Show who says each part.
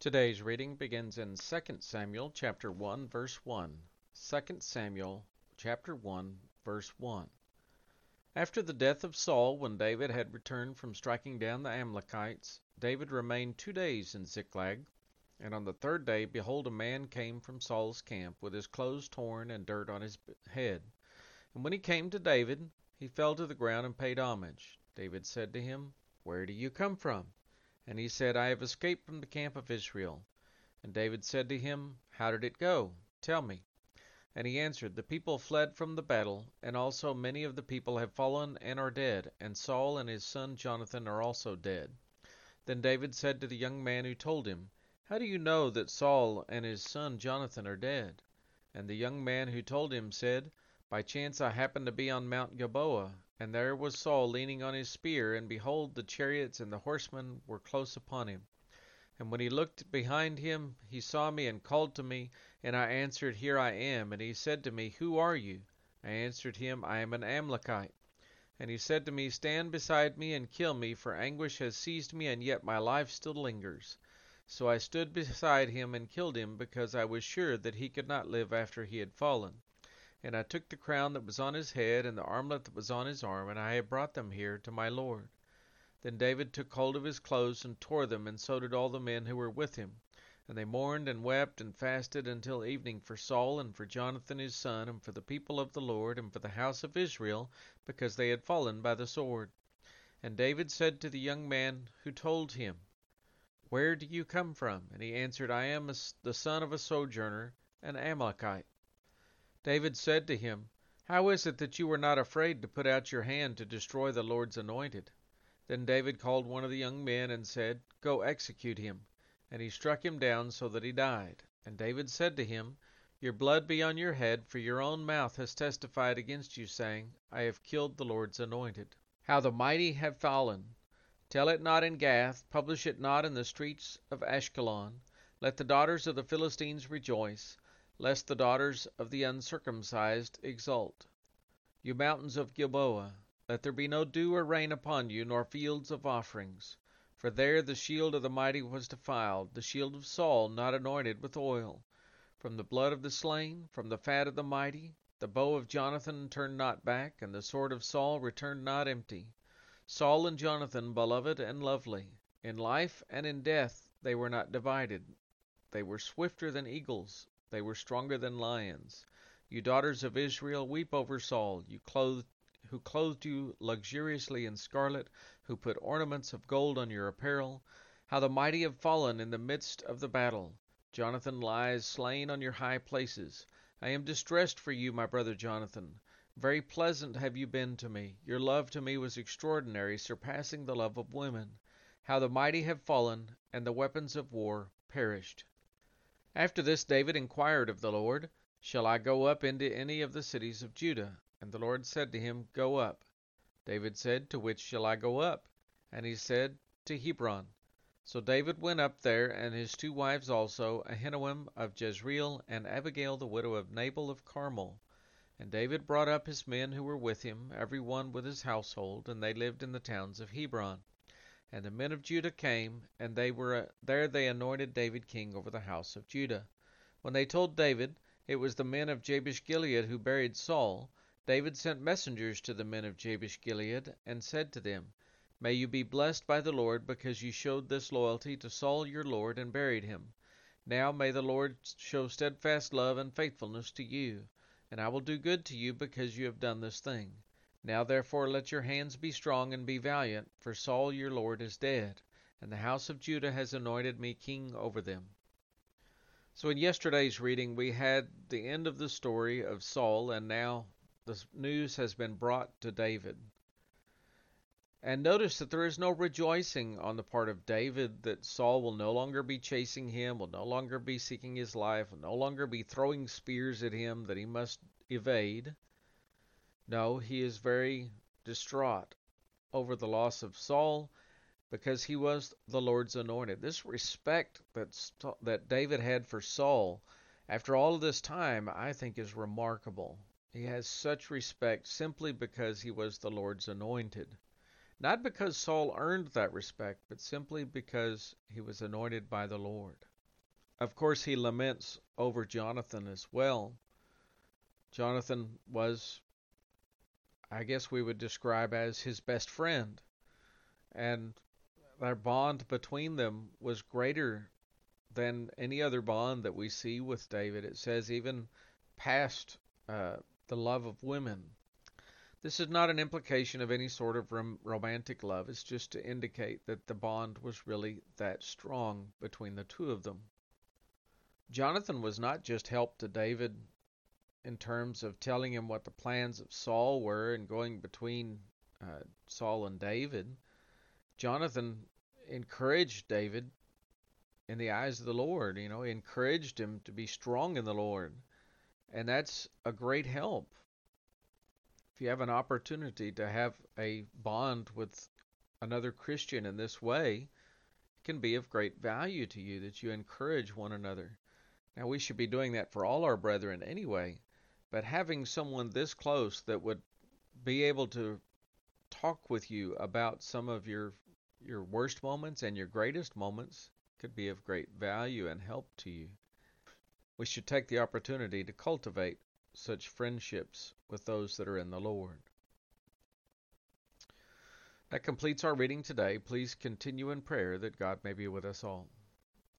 Speaker 1: Today's reading begins in 2 Samuel chapter 1 verse 1. 2 Samuel chapter 1 verse 1. After the death of Saul, when David had returned from striking down the Amalekites, David remained 2 days in Ziklag. And on the third day, behold, a man came from Saul's camp with his clothes torn and dirt on his head. And when he came to David, he fell to the ground and paid homage. David said to him, "Where do you come from?" And he said, "I have escaped from the camp of Israel." And David said to him, "How did it go? Tell me." And he answered, "The people fled from the battle, and also many of the people have fallen and are dead, and Saul and his son Jonathan are also dead." Then David said to the young man who told him, "How do you know that Saul and his son Jonathan are dead?" And the young man who told him said, "By chance I happened to be on Mount Gilboa, and there was Saul leaning on his spear, and behold, the chariots and the horsemen were close upon him. And when he looked behind him, he saw me and called to me, and I answered, Here I am. And he said to me, Who are you? I answered him, I am an Amalekite. And he said to me, Stand beside me and kill me, for anguish has seized me, and yet my life still lingers. So I stood beside him and killed him, because I was sure that he could not live after he had fallen. And I took the crown that was on his head and the armlet that was on his arm, and I have brought them here to my Lord." Then David took hold of his clothes and tore them, and so did all the men who were with him. And they mourned and wept and fasted until evening for Saul and for Jonathan his son, and for the people of the Lord, and for the house of Israel, because they had fallen by the sword. And David said to the young man who told him, "Where do you come from?" And he answered, "I am the son of a sojourner, an Amalekite." David said to him, "How is it that you were not afraid to put out your hand to destroy the Lord's anointed?" Then David called one of the young men and said, "Go execute him." And he struck him down so that he died. And David said to him, "Your blood be on your head, for your own mouth has testified against you, saying, I have killed the Lord's anointed. How the mighty have fallen! Tell it not in Gath, publish it not in the streets of Ashkelon. Let the daughters of the Philistines rejoice, lest the daughters of the uncircumcised exult. You mountains of Gilboa, let there be no dew or rain upon you, nor fields of offerings. For there the shield of the mighty was defiled, the shield of Saul not anointed with oil. From the blood of the slain, from the fat of the mighty, the bow of Jonathan turned not back, and the sword of Saul returned not empty. Saul and Jonathan, beloved and lovely, in life and in death they were not divided. They were swifter than eagles, they were stronger than lions. You daughters of Israel, weep over Saul, who clothed you luxuriously in scarlet, who put ornaments of gold on your apparel. How the mighty have fallen in the midst of the battle. Jonathan lies slain on your high places. I am distressed for you, my brother Jonathan. Very pleasant have you been to me. Your love to me was extraordinary, surpassing the love of women. How the mighty have fallen, and the weapons of war perished. After this David inquired of the Lord, Shall I go up into any of the cities of Judah? And the Lord said to him, Go up. David said, To which shall I go up? And he said, To Hebron. So David went up there, and his 2 wives also, Ahinoam of Jezreel, and Abigail the widow of Nabal of Carmel. And David brought up his men who were with him, every one with his household, and they lived in the towns of Hebron. And the men of Judah came, and there they anointed David king over the house of Judah. When they told David it was the men of Jabesh-Gilead who buried Saul, David sent messengers to the men of Jabesh-Gilead, and said to them, May you be blessed by the Lord, because you showed this loyalty to Saul your lord, and buried him. Now may the Lord show steadfast love and faithfulness to you, and I will do good to you, because you have done this thing. Now therefore let your hands be strong and be valiant, for Saul your lord is dead, and the house of Judah has anointed me king over them." So in yesterday's reading we had the end of the story of Saul, and now the news has been brought to David. And notice that there is no rejoicing on the part of David that Saul will no longer be chasing him, will no longer be seeking his life, will no longer be throwing spears at him that he must evade. No, he is very distraught over the loss of Saul, because he was the Lord's anointed. This respect that David had for Saul after all of this time, I think, is remarkable. He has such respect simply because he was the Lord's anointed. Not because Saul earned that respect, but simply because he was anointed by the Lord. Of course, he laments over Jonathan as well. Jonathan was, I guess we would describe as his best friend, and their bond between them was greater than any other bond that we see with David. It says even past the love of women. This is not an implication of any sort of romantic love. It's just to indicate that the bond was really that strong between the two of them. Jonathan was not just help to David in terms of telling him what the plans of Saul were and going between Saul and David. Jonathan encouraged David in the eyes of the Lord. He encouraged him to be strong in the Lord. And that's a great help. If you have an opportunity to have a bond with another Christian in this way, it can be of great value to you that you encourage one another. Now, we should be doing that for all our brethren anyway, but having someone this close that would be able to talk with you about some of your worst moments and your greatest moments could be of great value and help to you. We should take the opportunity to cultivate such friendships with those that are in the Lord. That completes our reading today. Please continue in prayer that God may be with us all.